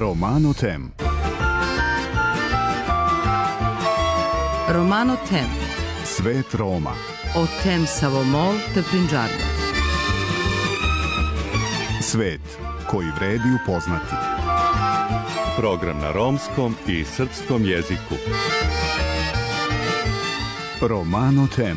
Romano Tem. Romano Tem. Svet Roma. O tem Savomol te Prinđarda. Svet koji vredi upoznati. Program na romskom i srpskom jeziku. Romano Tem.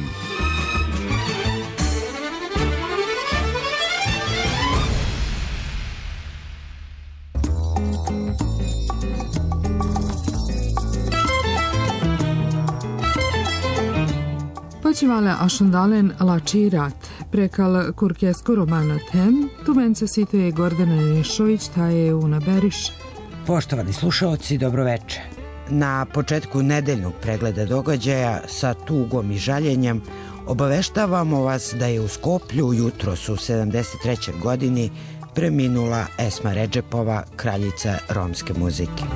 Počivale ašundalen lačirat, prekal kurkesko Romano Tem, tu mence situje Gordana Nišović, ta je Una Beriš. Poštovani slušaoci, dobroveče. Na početku nedeljnog pregleda događaja sa tugom i žaljenjem obaveštavamo vas da je u Skoplju jutros u 73. godini preminula Esma Redžepova, kraljica romske muzike.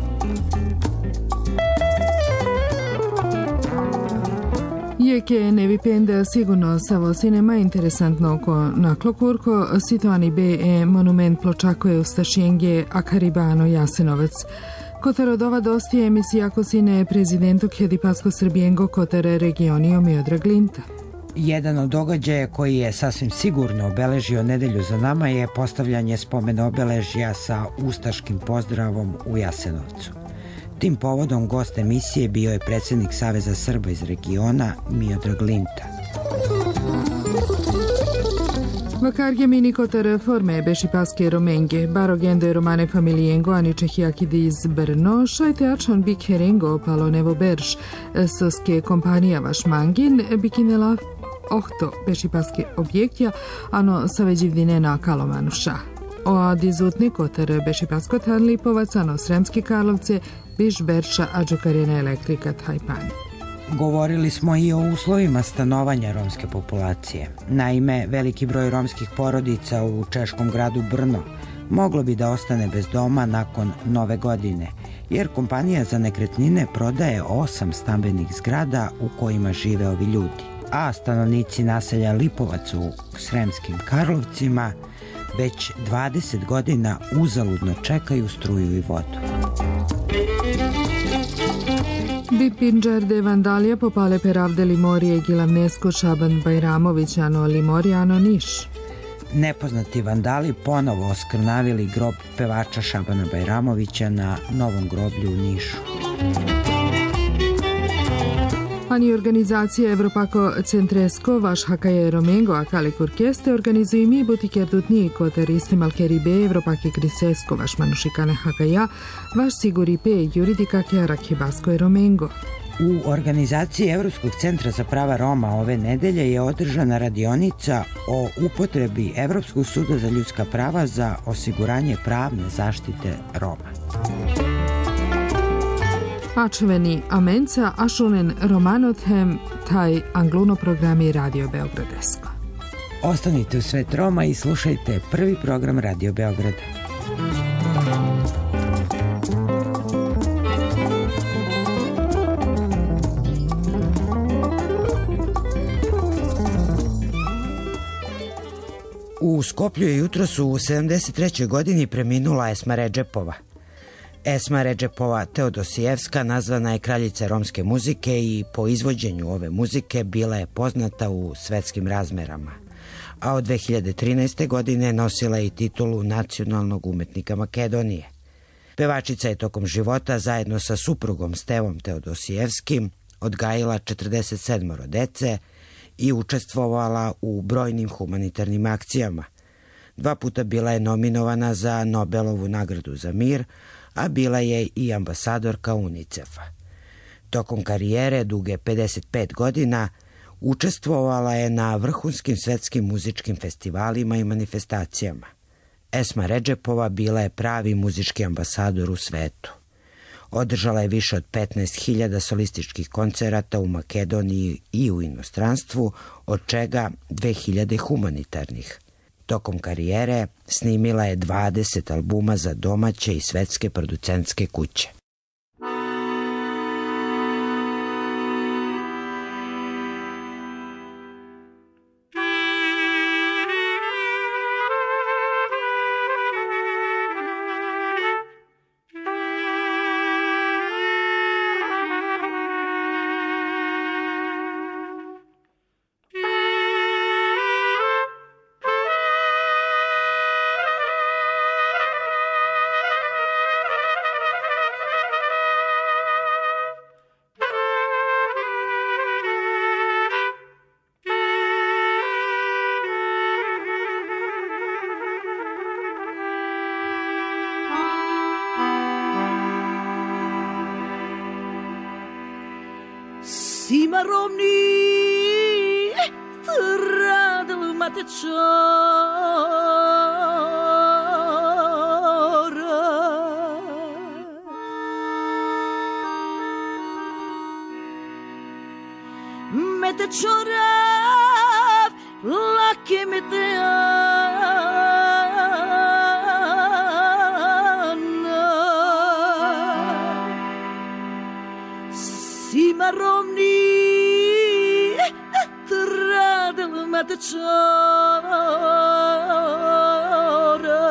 Jeke ne vipende sigurno savo sinema interesantno oko naklokurko, situani be monument pločakuje u stašijenge Akaribano Jasenovac. Kotarodova dosti emisija ako sine prezidentu Kjedipasko Srbijengo Kotare regionio Miodrag Linta. Jedan od događaja koji je sasvim sigurno obeležio nedelju za nama je postavljanje spomen obeležja sa ustaškim pozdravom u Jasenovcu. Tim povodom gost emisije bio je predsjednik Saveza Srba iz regiona Miodrag Linta. Vakarge mini Kotar forme beši paske romenge, barogende romane familijengo ani čehijaki iz Brno, šajte ačon bik herengo palo nevo berš, soske kompanija vaš mangin, bikinela ohto beši paske objektja, ano saveđivdine na Kalomanuša. O adizutni Kotar beši paskotan Lipovac, ano Sremski Karlovce, biš berša ađukarjena elektrika Tajpani. Govorili smo i o uslovima stanovanja romske populacije. Naime, veliki broj romskih porodica u češkom gradu Brno moglo bi da ostane bez doma nakon Nove godine, jer kompanija za nekretnine prodaje 8 stambenih zgrada u kojima žive ovi ljudi. A stanovnici naselja Lipovac u Sremskim Karlovcima već 20 godina uzaludno čekaju struju i vodu. Bipinđarde vandalija popale peravde Limorije Gilavnesko Šaban Bajramović ano Limorija ano Niš. Nepoznati vandali ponovo oskrnavili grob pevača Šabana Bajramovića na Novom groblju u Nišu. Ani organizacija Evropako Centresko, vaš hakaje Romengo, akali kurkeste, organizuju mi butike dutni koteristi Malkeribe, Evropake Krisesko, vaš manušikane hakaja, vaš siguripe juridika Kearakibasko i Romengo. U organizaciji Evropskog centra za prava Roma ove nedelje je održana radionica o upotrebi Evropskog suda za ljudska prava za osiguranje pravne zaštite Roma. Ačeveni amenca, ašunen Romano Tem, taj angluno programi Radio Beogradesko. Ostanite u Svet Roma i slušajte prvi program Radio Beograda. U Skoplju je jutros u 73. godini preminula Esma Redžepova. Esma Redžepova Teodosijevska nazvana je kraljica romske muzike i po izvođenju ove muzike bila je poznata u svetskim razmerama. A od 2013. godine nosila je i titulu nacionalnog umetnika Makedonije. Pevačica je tokom života zajedno sa suprugom Stevom Teodosijevskim odgajila 47 dece i učestvovala u brojnim humanitarnim akcijama. 2 puta bila je nominovana za Nobelovu nagradu za mir, a bila je i ambasadorka UNICEF-a. Tokom karijere duge 55 godina učestvovala je na vrhunskim svetskim muzičkim festivalima i manifestacijama. Esma Redžepova bila je pravi muzički ambasador u svetu. Održala je više od 15.000 solističkih koncerata u Makedoniji i u inostranstvu, od čega 2.000 humanitarnih. Tokom karijere snimila je 20 albuma za domaće i svetske producentske kuće. Simaromni Tradel matečora Metečora Lake meteana Simaromni Tradel matečora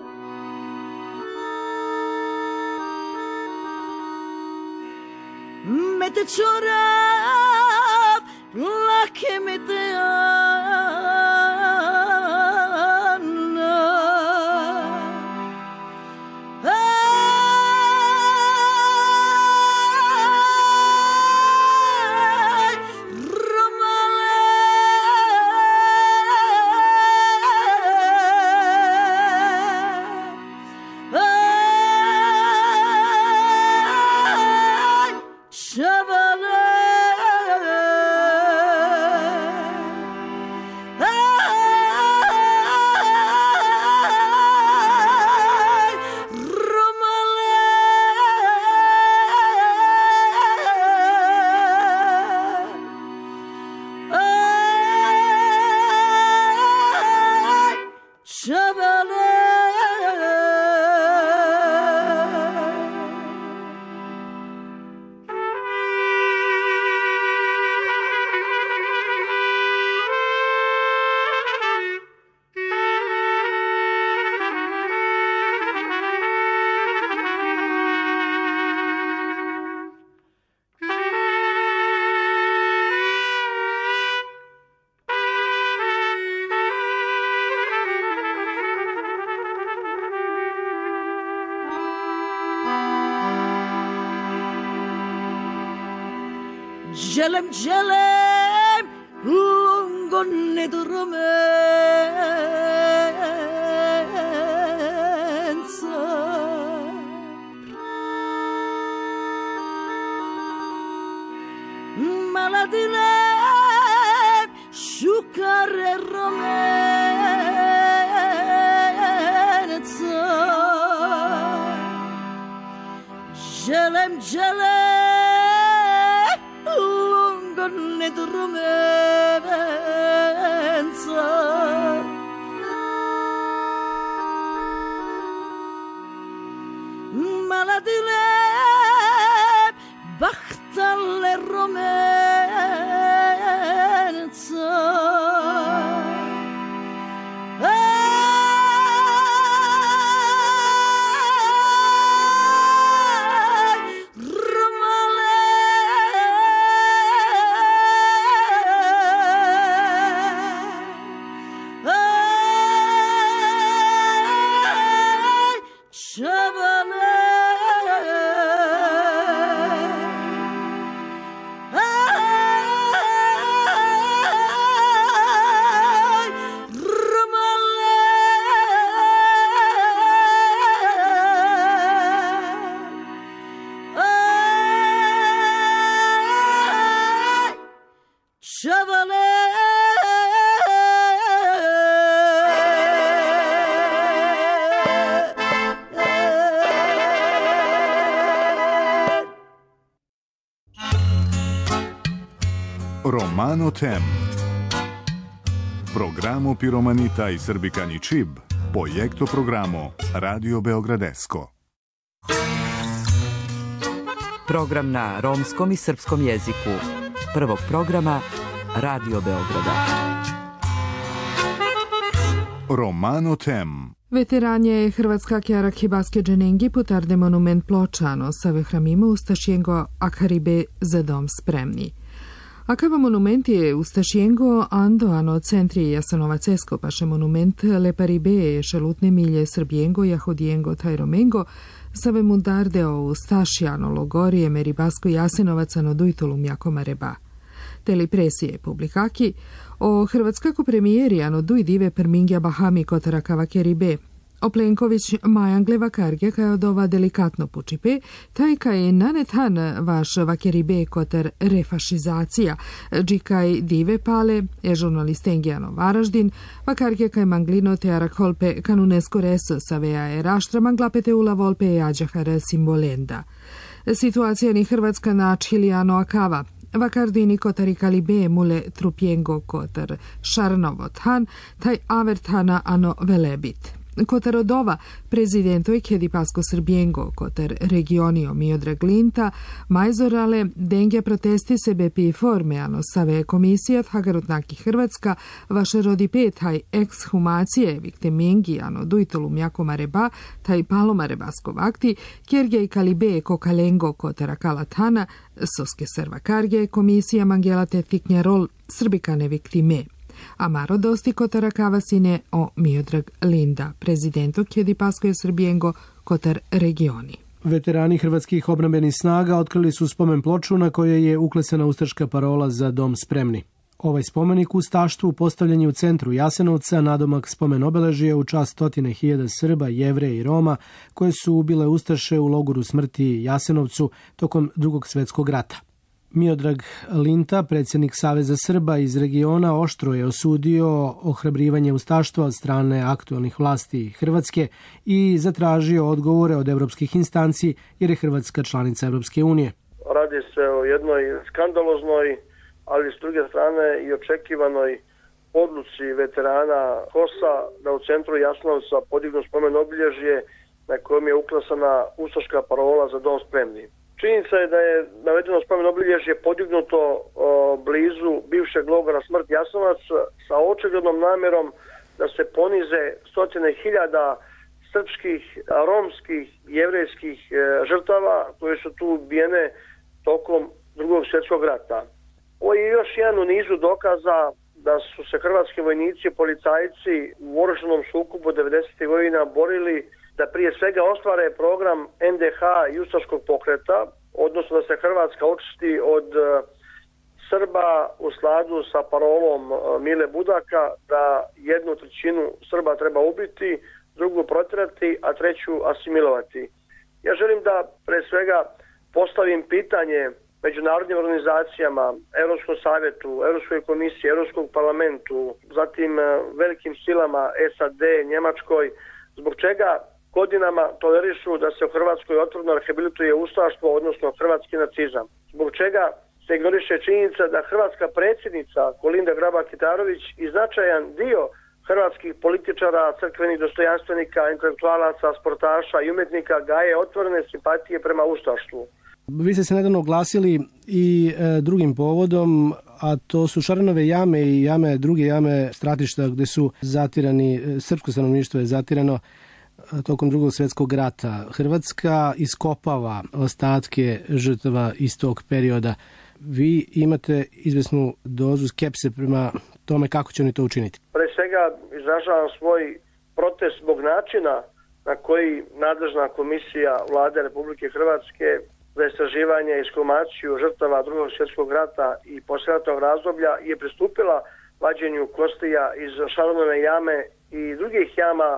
Metečora Lake meteana Romale Shavale Jelem jelem lungo ne dormenza Maladilem sciucare romenza Jelem jelem ne dormenza Maladile Bachtalle romenza Romano Tem. Programo Piromanita i Srbikani Čib, projekto programo Radio Beogradesko. Program na romskom i srpskom jeziku. Prvog programa Radio Beograda. Romano Tem. Veteranje Hrvatska Kjarak Hibaske Dženengi potarde monument Pločano sa vehramima Ustašijengo Akaribe za dom spremni. Akava monument je Ustašijengo Andoano centri Jasanovacesko paše monument Leparibe šelutne milje Srbijengo Jahodijengo Tajromengo save mundardeo Ustašijano Logorije Meribasko Jasenovacano Dujtolum Jakomareba. Teli presije publikaki o Hrvatskako premijeri ano duj dive per mingja Bahami Kotara Kavakeribe, Oplenković Majangleva karge kaj od ova delikatno počipe, taj kaj nanethan vaš vakeribe koter refašizacija, džikaj dive pale, je žurnalistengijano Varaždin, vakarge kaj manglino te arakholpe kanunesko res savea je raštra manglapete ula volpe i ađahara simbolenda. Situacija ni Hrvatska na Čilijano akava, vakardini kotari kalibe mule trupjengo kotar šarnovo than, taj averthana ano velebit. Kotar od ova prezidentoj kedi pasko srbjengo kotar regionio Miodrag Linta, majzorale dengja protesti sebe pi forme ano save komisijat hagarutnaki Hrvatska, vaše rodi pet haj ekshumacije viktimengi ano dujtolu mjakoma reba, taj paloma rebasko vakti, kjerge i kalibe kokalengo kotara kalathana, soske serva karge, komisija mangela te tiknjarol srbikane viktime. Amaro dosti kotara kavasine o Miodrag Linda, prezidentu kjedi paskoje srbijengo kotar regioni. Veterani hrvatskih obrambenih snaga otkrili su spomen ploču na kojoj je uklesana ustaška parola za dom spremni. Ovaj spomenik ustaštvu postavljen je u centru Jasenovca, nadomak spomen obeležije u čast 100.000 Srba, Jevreja i Roma koje su ubile ustaše u logoru smrti Jasenovcu tokom Drugog svjetskog rata. Miodrag Linta, predsjednik Saveza Srba iz regiona, oštro je osudio ohrabrivanje ustaštva od strane aktualnih vlasti Hrvatske i zatražio odgovore od evropskih instanci jer je Hrvatska članica Evropske unije. Radi se o jednoj skandaloznoj, ali s druge strane i očekivanoj odluci veterana HOS-a da u centru Jasenovca podignu spomen obilježje na kojem je uklesana ustaška parola za dom spremni. Činjenica je da je navedeno spomen obilježje podignuto blizu bivšeg logora smrt Jasenovac sa očiglednom namjerom da se ponize 100.000 srpskih, romskih, jevrejskih žrtava koje su tu ubijene tokom Drugog svjetskog rata. Ovo je još jedan u nizu dokaza da su se hrvatski vojnici i policajci u oružanom sukobu 90. godina borili da prije svega ostvare program NDH i ustaškog pokreta, odnosno da se Hrvatska očisti od Srba u skladu sa parolom Mile Budaka da 1/3 Srba treba ubiti, drugu protjerati, a treću asimilovati. Ja želim da pre svega postavim pitanje međunarodnim organizacijama, Europskom savjetu, Europskoj komisiji, Europskom parlamentu, zatim velikim silama SAD, Njemačkoj, zbog čega godinama tolerišu da se u Hrvatskoj otvoreno rehabilituje ustaštvo, odnosno hrvatski nacizam. Zbog čega se ignoriše činjenica da hrvatska predsjednica Kolinda Grabar-Kitarović i značajan dio hrvatskih političara, crkvenih dostojanstvenika, intelektualaca, sportaša i umjetnika gaje otvorene simpatije prema ustaštvu. Vi ste se nedavno oglasili i drugim povodom, a to su Šaranove jame i druge jame stratišta gdje su zatirani, srpsko stanovništvo je zatirano tokom Drugog svjetskog rata. Hrvatska iskopava ostatke žrtava iz tog perioda. Vi imate izvesnu dozu skepse prema tome kako će oni to učiniti. Pre svega izražavam svoj protest zbog načina na koji nadležna komisija Vlade Republike Hrvatske za istraživanje i ekshumaciju žrtava Drugog svjetskog rata i poslijeratnog razdoblja je pristupila vađenju kostija iz Šaranove jame i drugih jama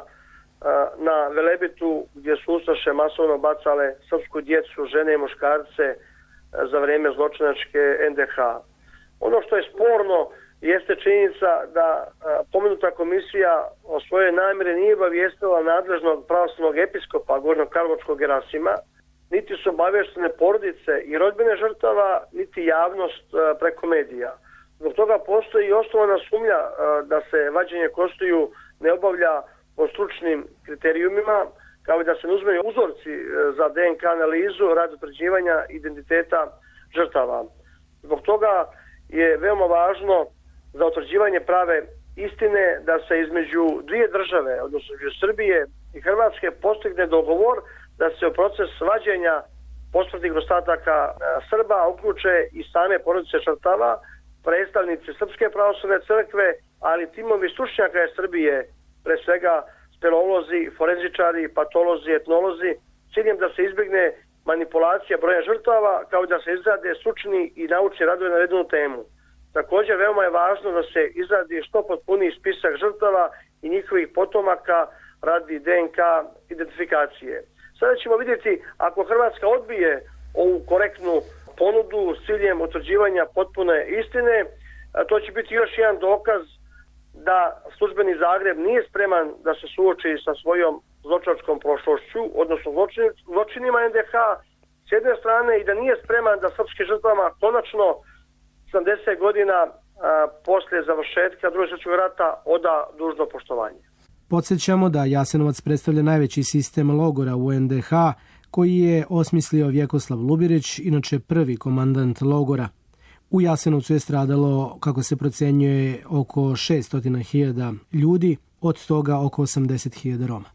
na Velebitu gdje su ustaše masovno bacale srpsku djecu, žene i muškarce za vrijeme zločinačke NDH. Ono što je sporno jeste činjenica da pomenuta komisija o svojoj namjeri nije obavijestila nadležnog pravoslavnog episkopa Gornjokarlovačkog Gerasima, niti su obavještene porodice i rodbine žrtava, niti javnost preko medija. Zbog toga postoji i osnovana sumnja da se vađenje kostiju ne obavlja po stručnim kriterijumima, kao i da se ne uzmeju uzorci za DNK analizu radi utvrđivanja identiteta žrtava. Zbog toga je veoma važno za utvrđivanje prave istine da se između dvije države, odnosno između Srbije i Hrvatske, postigne dogovor da se u proces vađenja posmrtnih ostataka Srba uključe i same porodice žrtava, predstavnici Srpske pravoslavne crkve, ali timovi stručnjaka iz Srbije, pre svega speleolozi, forenzičari, patolozi, etnolozi, ciljem da se izbjegne manipulacija broja žrtava, kao i da se izrade stručni i naučni radovi na navedenu temu. Također, veoma je važno da se izradi što potpuniji spisak žrtava i njihovih potomaka radi DNK identifikacije. Sada ćemo vidjeti ako Hrvatska odbije ovu korektnu ponudu s ciljem utvrđivanja potpune istine, to će biti još jedan dokaz da službeni Zagreb nije spreman da se suoči sa svojom zločinačkom prošlošću, odnosno zločinima NDH s jedne strane, i da nije spreman da srpskim žrtvama konačno 70 godina poslije završetka Drugog svjetskog rata oda dužno poštovanje. Podsjećamo da Jasenovac predstavlja najveći sistem logora u NDH koji je osmislio Vjekoslav Lubirić, inače prvi komandant logora. U Jasenovcu je stradalo, kako se procenjuje, oko 600.000 ljudi, od toga oko 80.000 Roma.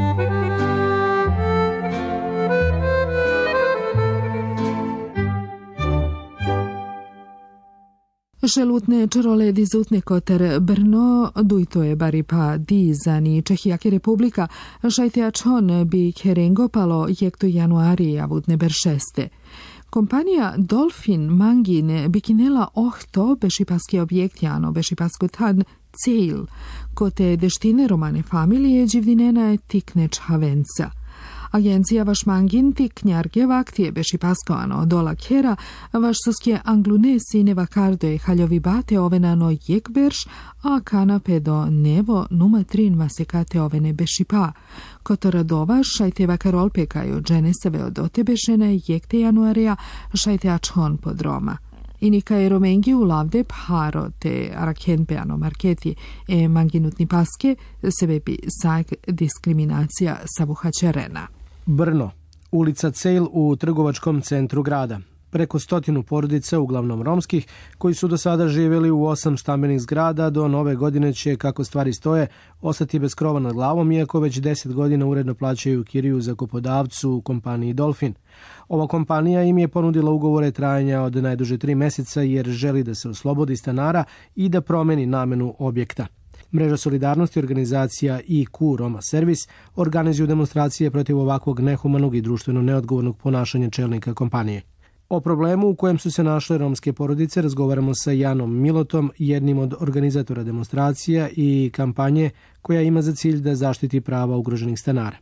Želutne čarole dizutne koter Brno, dujtoje baripa dizani Čehijake republika, šajteačon bi kerengopalo jekto januari avutne beršeste. Kompanija Dolphin Mangin bikinela ohto bešipaski objektjano bešipasko tan cejl, kote deštine romane familije dživdinena je tikneč havenca. Agencija vaš mangin ti knjarge vaktije bešipaskoano dola kera, vaš soskje anglune sine vakardoje haljovi bate ovenano jekberš, a kanape do nevo numa trin vasekate ovene bešipa. Kotoradova šajte vakarol pekaju dženeseve od otebešene jekte januarija šajte ačhon pod Roma. Inika je romengi u lavde pharo te arakenpeano marketi manginutni paske sebe bi sak diskriminacija savuhaćarena. Brno, ulica Cejl u trgovačkom centru grada. Preko 100 porodica, uglavnom romskih, koji su do sada živjeli u 8 stambenih zgrada, do nove godine će, kako stvari stoje, ostati bez krova nad glavom, iako već 10 godina uredno plaćaju kiriju zakupodavcu u kompaniji Dolphin. Ova kompanija im je ponudila ugovore trajanja od najduže 3 mjeseca jer želi da se oslobodi stanara i da promeni namenu objekta. Mreža solidarnosti organizacija IQ Roma Servis organizuju demonstracije protiv ovakvog nehumanog i društveno neodgovornog ponašanja čelnika kompanije. O problemu u kojem su se našle romske porodice razgovaramo sa Janom Milotom, jednim od organizatora demonstracija i kampanje koja ima za cilj da zaštiti prava ugroženih stanara.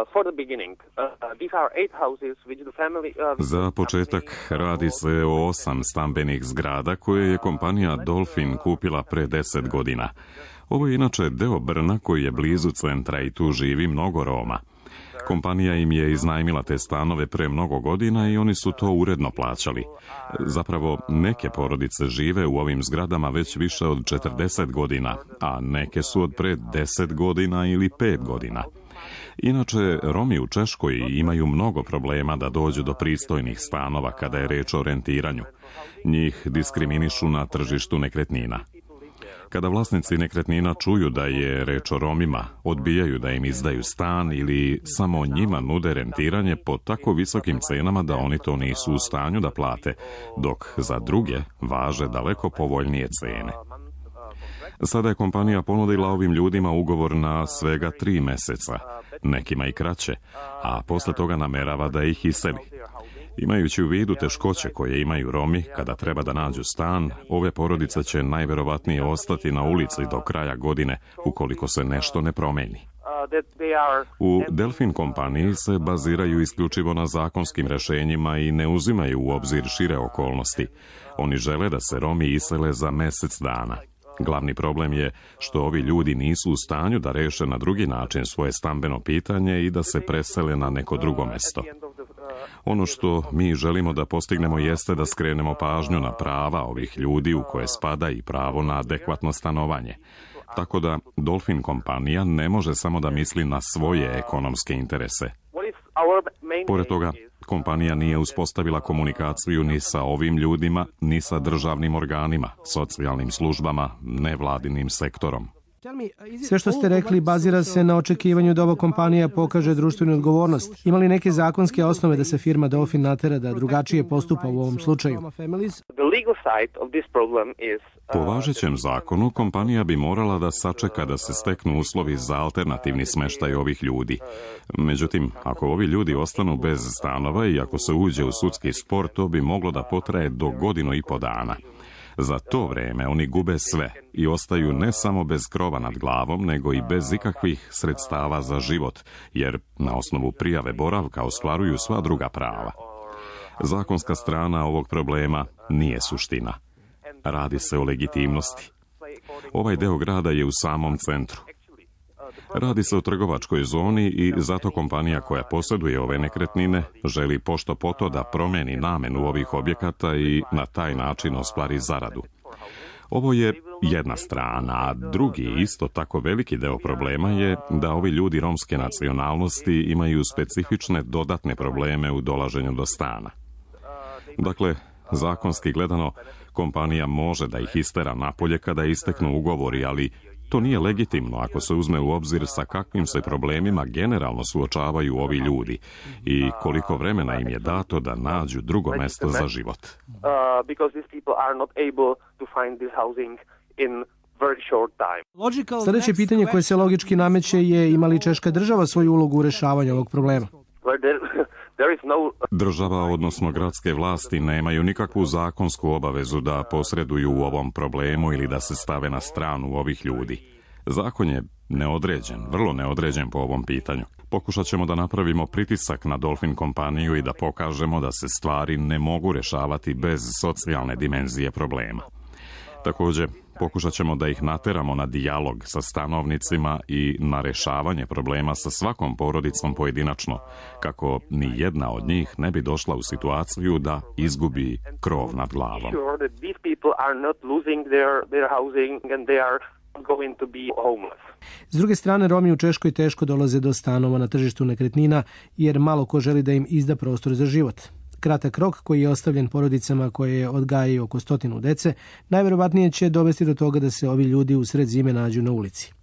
Za početak radi se o 8 stambenih zgrada koje je kompanija Dolphin kupila pre 10 godina. Ovo je inače deo Brna koji je blizu centra i tu živi mnogo Roma. Kompanija im je iznajmila te stanove pre mnogo godina i oni su to uredno plaćali. Zapravo, neke porodice žive u ovim zgradama već više od 40 godina, a neke su od pre 10 godina ili 5 godina. Inače, Romi u Češkoj imaju mnogo problema da dođu do pristojnih stanova kada je reč o rentiranju. Njih diskriminišu na tržištu nekretnina. Kada vlasnici nekretnina čuju da je reč o Romima, odbijaju da im izdaju stan ili samo njima nude rentiranje po tako visokim cenama da oni to nisu u stanju da plate, dok za druge važe daleko povoljnije cene. Sada je kompanija ponudila ovim ljudima ugovor na svega 3 meseca, nekima i kraće, a posle toga namerava da ih iseli. Imajući u vidu teškoće koje imaju Romi kada treba da nađu stan, ove porodice će najverovatnije ostati na ulici do kraja godine ukoliko se nešto ne promeni. U Delfin kompaniji se baziraju isključivo na zakonskim rešenjima i ne uzimaju u obzir šire okolnosti. Oni žele da se Romi isele za mjesec dana. Glavni problem je što ovi ljudi nisu u stanju da reše na drugi način svoje stambeno pitanje i da se presele na neko drugo mesto. Ono što mi želimo da postignemo jeste da skrenemo pažnju na prava ovih ljudi u koje spada i pravo na adekvatno stanovanje. Tako da Dolphin kompanija ne može samo da misli na svoje ekonomske interese. Pored toga, kompanija nije uspostavila komunikaciju ni sa ovim ljudima, ni sa državnim organima, socijalnim službama, nevladinim sektorom. Sve što ste rekli bazira se na očekivanju da ova kompanija pokaže društvenu odgovornost. Ima li neke zakonske osnove da se firma Dolphin natera da drugačije postupa u ovom slučaju? Po važećem zakonu, kompanija bi morala da sačeka da se steknu uslovi za alternativni smeštaj ovih ljudi. Međutim, ako ovi ljudi ostanu bez stanova i ako se uđe u sudski spor, to bi moglo da potraje do 1,5 godina. Za to vreme oni gube sve i ostaju ne samo bez krova nad glavom, nego i bez ikakvih sredstava za život, jer na osnovu prijave boravka ostvaruju sva druga prava. Zakonska strana ovog problema nije suština. Radi se o legitimnosti. Ovaj deo grada je u samom centru. Radi se o trgovačkoj zoni i zato kompanija koja posjeduje ove nekretnine želi pošto poto da promeni namenu ovih objekata i na taj način ostvari zaradu. Ovo je jedna strana, a drugi, isto tako veliki deo problema je da ovi ljudi romske nacionalnosti imaju specifične dodatne probleme u dolaženju do stana. Dakle, zakonski gledano, kompanija može da ih istera napolje kada isteknu ugovori, ali to nije legitimno ako se uzme u obzir sa kakvim se problemima generalno suočavaju ovi ljudi i koliko vremena im je dato da nađu drugo mesto za život. Sljedeće pitanje koje se logički nameće je ima li Češka država svoju ulogu u rješavanju ovog problema? Država, odnosno gradske vlasti, nemaju nikakvu zakonsku obavezu da posreduju u ovom problemu ili da se stave na stranu ovih ljudi. Zakon je neodređen, vrlo neodređen po ovom pitanju. Pokušat ćemo da napravimo pritisak na Dolfin kompaniju i da pokažemo da se stvari ne mogu rješavati bez socijalne dimenzije problema. Također, pokušat ćemo da ih nateramo na dijalog sa stanovnicima i na rješavanje problema sa svakom porodicom pojedinačno, kako ni jedna od njih ne bi došla u situaciju da izgubi krov nad glavom. S druge strane, Romi u Češkoj teško dolaze do stanova na tržištu nekretnina jer malo ko želi da im izda prostor za život. Kratak rok koji je ostavljen porodicama koje odgajaju oko 100 dece, najvjerovatnije će dovesti do toga da se ovi ljudi usred zime nađu na ulici.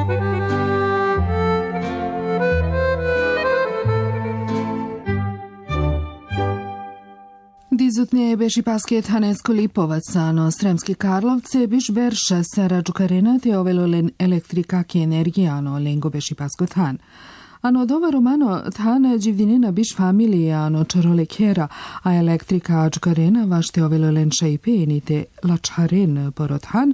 Dizutnije beši pasket Hanesko Lipovaca, no Sremski Karlovce biš berša sara džukarena te ovelolen elektrikaki energijano lengo beši paskot han. Ano dova romano than dživdinina biš familije ano čarole kera, a elektrika džukarena vašte ovelolen šajpenite lačaren porothan,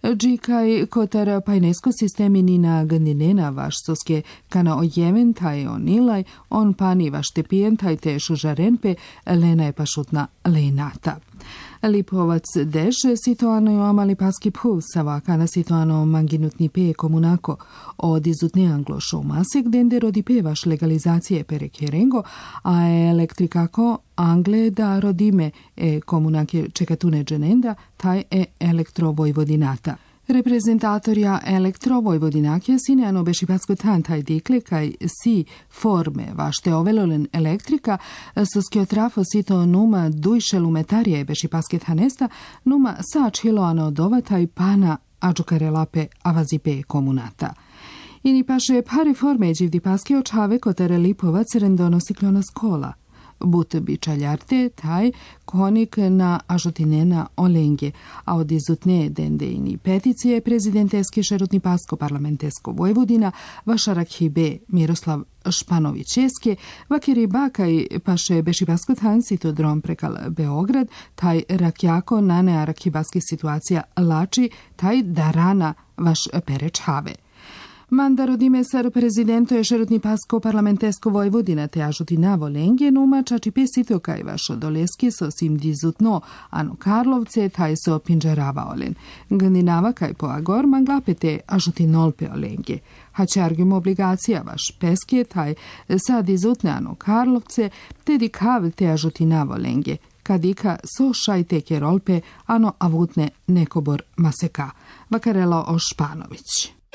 džikaj kotar pajnesko sistemi nina gandinena vaš soske kana ojeven taj onilaj, on pani vašte pijentaj te šužarenpe, lena je pašutna lenata. Lipovac deš situano je amali paski pulsava, kana situano manginutni pe komunako, od izutne anglo šomasek dende rodi pevaš legalizacije pere kerengo, a elektrikako angle da rodime komunake čekatune dženenda, taj elektrovojvodinata. Reprezentatorja elektrovojvodinake sinjano beši paskotan taj dikle kaj si forme vašte ovelolen elektrika soskiotrafo sito numa dujšelu metarije beši pasket hanesta numa sačilo ano dovataj pana ađukarelape avazipe komunata. Ini paše pare forme dživdi paske očave kotere Lipovac rendonosiklona skola. But bičaljarte taj konik na ažotinena olenge, a od izutne dendejni peticije prezidenteske šerutni pasko parlamentesko Vojvodina vašarak hibe Miroslav Španovićeske, vakiri bakaj paše beši paskot hansito drom prekal Beograd, taj rakjako nane arakibaski situacija lači, taj darana vaš perečave. Manda rodime sar prezidento je šerutni pasko parlamentesko Vojvodina te ažutina volenge numa čači pesito kaj vašo doleski so sim dizutno ano Karlovce taj so pinđerava olen. Gandinava kaj po agor manglapete ažutinolpe olenge. Hačargjum obligacija vaš peske taj sa dizutne ano Karlovce te dikav te ažutina volenge. Kadika so šajte kerolpe ano avutne nekobor maseka. Vakarelo Ošpanović.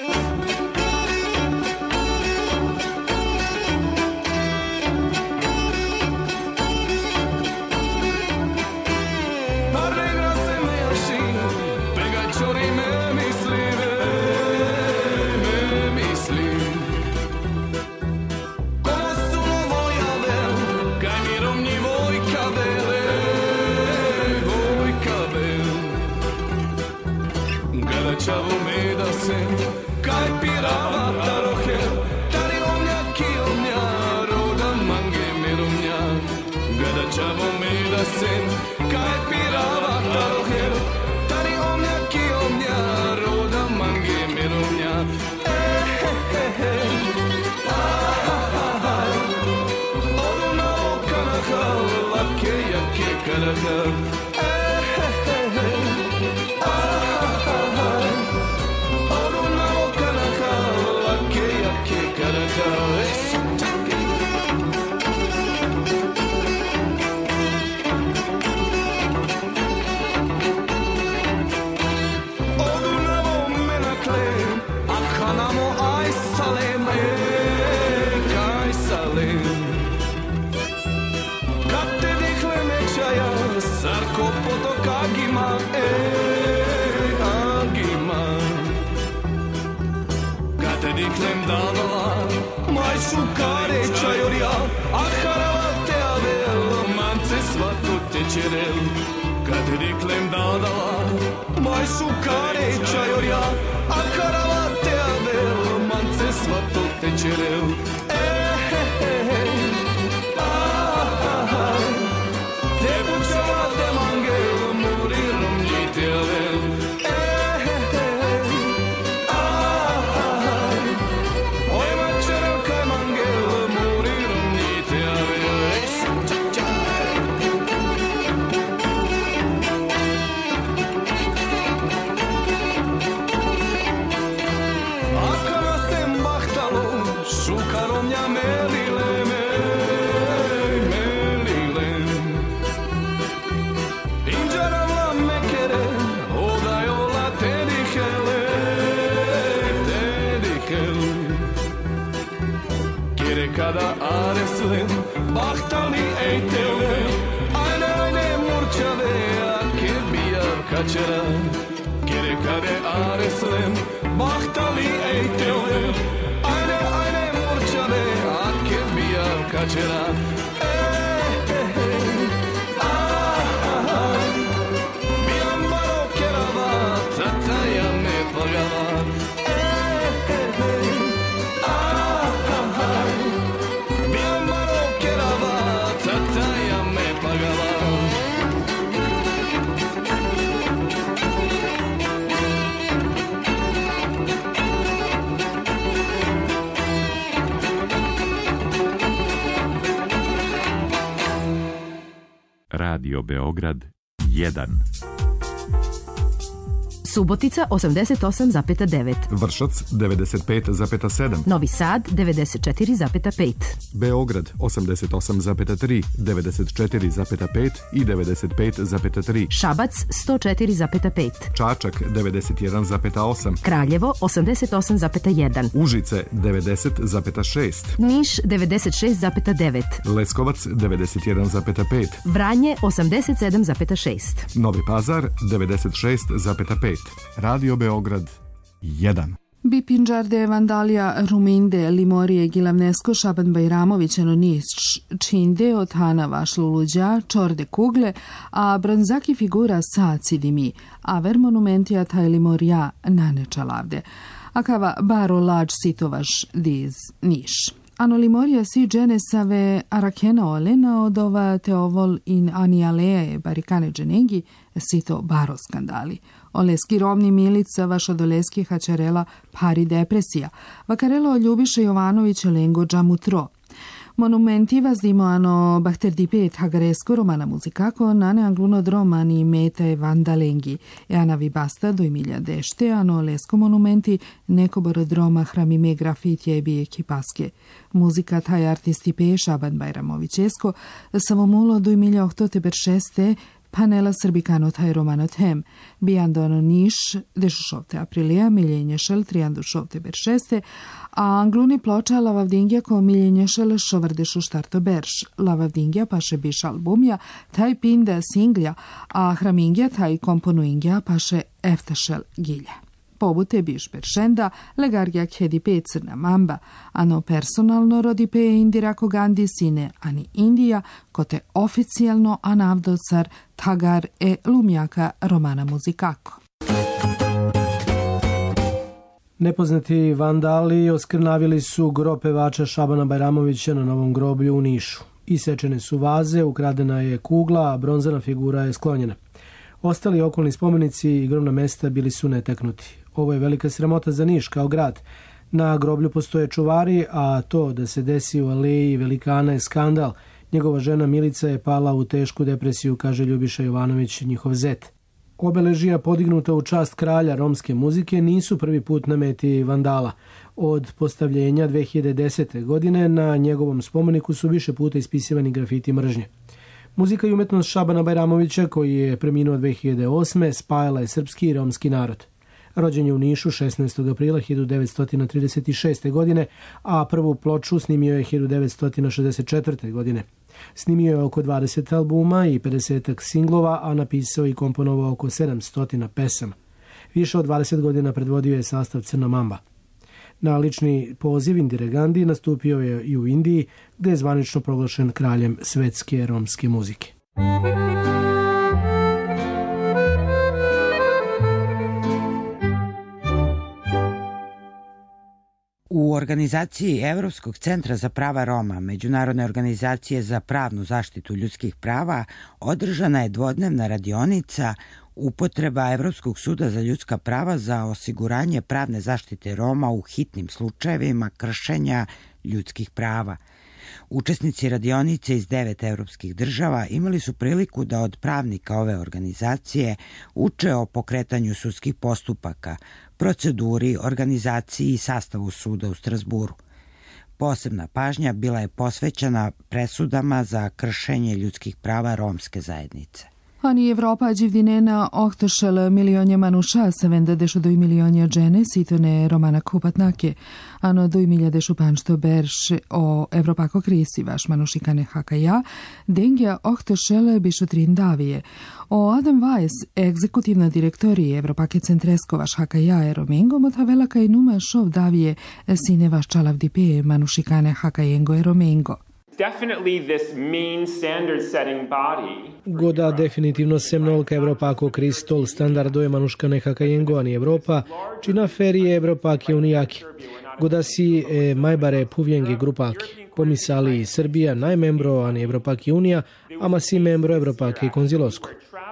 Čavo me da se kaj pirava tarohe, tali omnja ki omnja, roda mange me romnja. Gada čavo me da se kaj pirava tarohe, šukare čajorja, a haravate avel, mance svato tečerel. Kad riklem dadala, maj šukare čajorja, a haravate avel, mance svato tečerel. Te bučavate mangel, murirom njite avel. Kada areslen, bahtali ejtele, ayne murçave, ake biyav kaçera. Kere kade areslen, bahtali ejtele, ayne murçave, ake biyav kaçera. Bijan baro kerava, tataya me pagava. Radio Beograd 1. Subotica 88,9. Vršac 95,7. Novi Sad 94,5. Beograd 88,3, 94,5 i 95,3. Šabac 104,5. Čačak 91,8. Kraljevo 88,1. Užice 90,6. Niš 96,9. Leskovac 91,5. Vranje 87,6. Novi Pazar 96,5. Radio Beograd 1. Bipinđarde, Vandalija, Ruminde, Limorije, Gilavnesko, Šaban Bajramović, Enonis, Činde, Otana, Vašluluđa, Čorde Kugle, a Bronzaki figura Saci Dimi, a ver monumentija taj Limorija Nanečalavde. Akava Baro Lađ Sitovaš diz Niš. Ano Limorija si dženesave Arakena Olena odova Teovol in Anialeje Barikane dženegi sito Baro skandali. Oleski rovni milica, vašodoleski hačarela pari depresija, vakarelo Ljubiša Jovanović lengo džamutro. Monumenti vazdimo ano bahterdipet hagaresko romana muzikako nane angluno dromani mete vandalengi e ana vibasta do Emilija dešte ano lesko monumenti neko borodroma hramime grafitje e bije kipaske. Muzika taj artisti pe Šaban Bajramovićesko savomulo do Emilija ohtote beršeste panela srbikano taj romanot hem. Bijandono Niš, dešušovte aprilija, miljenješel, trijandušovte beršeste, a angluni ploča lavavdingja ko miljenješel šovardešu štarto berš. Lavavdingja paše biš albumja, taj pinda singlja, a hramingja taj komponuingja paše eftašel gilja. Pobute biš beršenda, legargja khedi pe crna mamba, ano personalno rodi pe indirako Gandhi sine, ani Indija, kote oficijalno anavdocar tagar e lumjaka romana muzikako. Nepoznati vandali oskrnavili su grob pevača Šabana Bajramovića na Novom groblju u Nišu. Isečene su vaze, ukradena je kugla, a bronzana figura je sklonjena. Ostali okolni spomenici i grobna mesta bili su netaknuti. Ovo je velika sramota za Niš kao grad. Na groblju postoje čuvari, a to da se desi u aleji velikana je skandal. Njegova žena Milica je pala u tešku depresiju, kaže Ljubiša Jovanović, njihov zet. Obeležija podignuta u čast kralja romske muzike nisu prvi put na meti vandala. Od postavljenja 2010. godine na njegovom spomeniku su više puta ispisivani grafiti mržnje. Muzika i umetnost Šabana Bajramovića, koji je preminuo 2008. spajala je srpski i romski narod. Rođen je u Nišu 16. aprila 1936. godine, a prvu ploču snimio je 1964. godine. Snimio je oko 20 albuma i 50 singlova, a napisao i komponovao oko 700 pesama. Više od 20 godina predvodio je sastav Crna Mamba. Na lični poziv Indire Gandhi nastupio je i u Indiji, gde je zvanično proglašen kraljem svetske romske muzike. U organizaciji Evropskog centra za prava Roma, Međunarodne organizacije za pravnu zaštitu ljudskih prava, održana je dvodnevna radionica upotreba Evropskog suda za ljudska prava za osiguranje pravne zaštite Roma u hitnim slučajevima kršenja ljudskih prava. Učesnici radionice iz 9 evropskih država imali su priliku da od pravnika ove organizacije uče o pokretanju sudskih postupaka, proceduri, organizaciji i sastavu suda u Strasburu. Posebna pažnja bila je posvećena presudama za kršenje ljudskih prava romske zajednice. Ani Evropa dziwdinena ochtošel milionie manusza, 72 milionie dżeny, sitone romana kupatnake. Ano 2000 państwo berš o Evropako krisi vaš manušikane hakaja, dengja ochtošel bišu trindavije. O Adam Weiss, egzekutivna direktorije Evropake centresko vaš hakaja e romengo, motavela kaj numa šov davije sine vaš čalav dipe manušikane hakajengo e romengo. Definitely this main standard-setting body. Goda definitivno semnolka Evropako kristol standardo je manuškane hakajengo ani Evropa, čina ferije Evropake unijaki. Goda si majbare puvjengi grupaki. Pomisali Srbija najmembro ani Evropake unija, ama si membro Evropake konzilosko.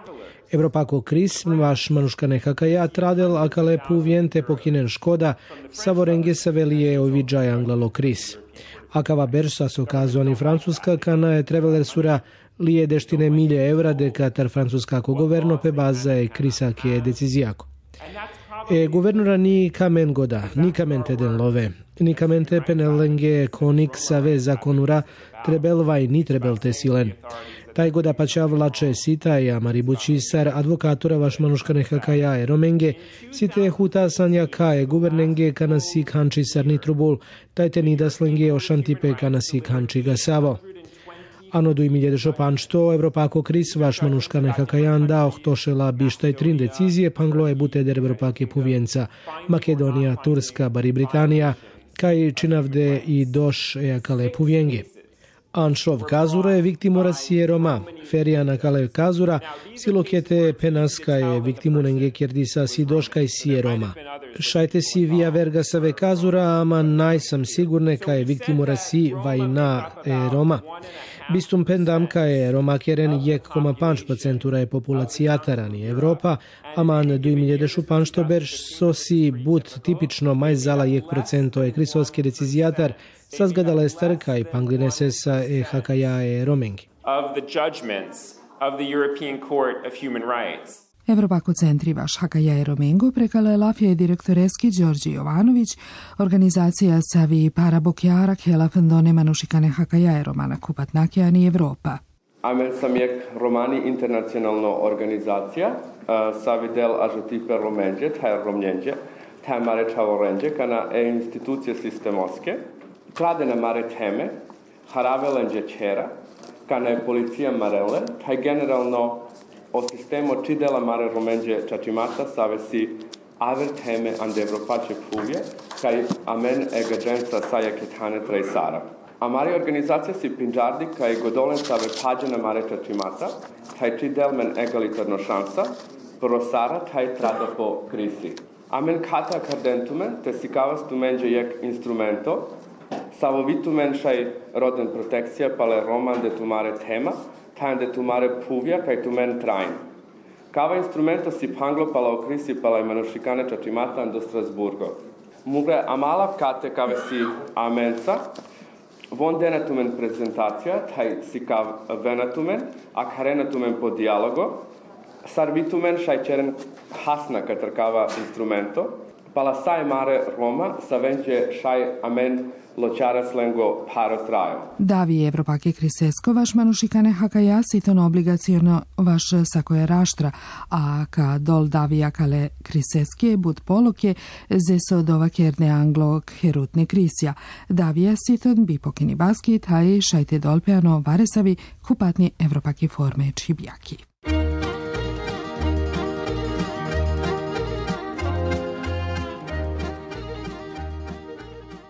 Evropako kris vaš manuškane hakaja tradel akale puvjente pokinen škoda, savorenge savelije ovidžaj anglalo kris. Akava bersa so kazoni francuska kana je traveler sura lije deštine milje evra de katar francuskako governo pe baza je krisake je decizijako. Guvernora ni kamen goda, ni kamen teden love, ni kamen te penelenge konik save zakonura trebelvaj ni trebelte silen. Taj goda pača vlače sita i amaribući sar advokatora vaš manuškane hakaja e romenge, site huta sanja kae guvernenge kanasi kanči sarni trubul, tajte nidaslenge ošantipe kanasi kanči gasavo. Ano 2000 pančto Evropako kris vaš manuškane hakajan da ohtošela bištaj trin decizije panglo je buteder Evropake puvjenca, Makedonija, Turska, bari Britanija, kaj činavde i doš ejakale puvjenge. Anšov kazura je viktimu rasije Roma. Ferijana kale kazura, silokete penaska je viktimu nenge kjerdisa si doška i sije Roma. Šajte si via verga save kazura, ama najsam sigurne ka je viktimu rasi vajna Roma. Bistum pendamka je Roma keren 1,5% je populacijatarani Evropa, aman 2000 panšto berš sosi but tipično majzala 1% je krisoski decizijatar, sazgadala je starka i panglinesesa e hakaja e romengi. Of the judgments of the European Court of Human Rights. Evropako centri vaš hakaja e romengo prekala je lafija direktoreski Đorđe Jovanović, organizacija savi para bokjara kela fendone manušikane hakaja e romana kupatnake ani Evropa. Amen samjek romani internacionalno organizacija, savi del ažotipe romenđe, taj romnjenđe, taj mare čavorenđe, kana institucije sistemoske, kladene mare teme, haravelenđe čera, kana je policija marele, taj generalno o sistemo čidela mare romenđe čačimata savesi aver teme ande Evropače puvje, kaj amen egađenca saja ketane trajsara. A mare organizacija si pinđardi kaj godolen save pađena mare čačimata, taj čidel men egalitarno šansa, prosara taj trada po krisi. Amen kata kardentumen, te sikavastu menđe jek instrumento, savovitu menšaj roden protekcija pale roman de tumare tema, tajn de tumare puvja kaj tumen trajn. Kava instrumento si panglo pala o krisi pala manušikane čačimatan do Strasburgo. Mugre amala kate kave si amenca, von denatumen prezentacija, taj si kav venatumen, a karenatumen po dialogo, sarvitumen šaj čeren hasna katrkava instrumento, pala saj mare Roma, savenđe šaj amen ločara slengo paro trajo. Davi Evropake krisesko vaš manušikane hakaja siton obligaciono vaš sakoje raštra, a ka dol davija kale kriseske bud poloke zeso dova kerne anglo herutne krisja. Davija siton bi pokini baski taj šajte dolpeano varesavi kupatni Evropake forme čibjaki.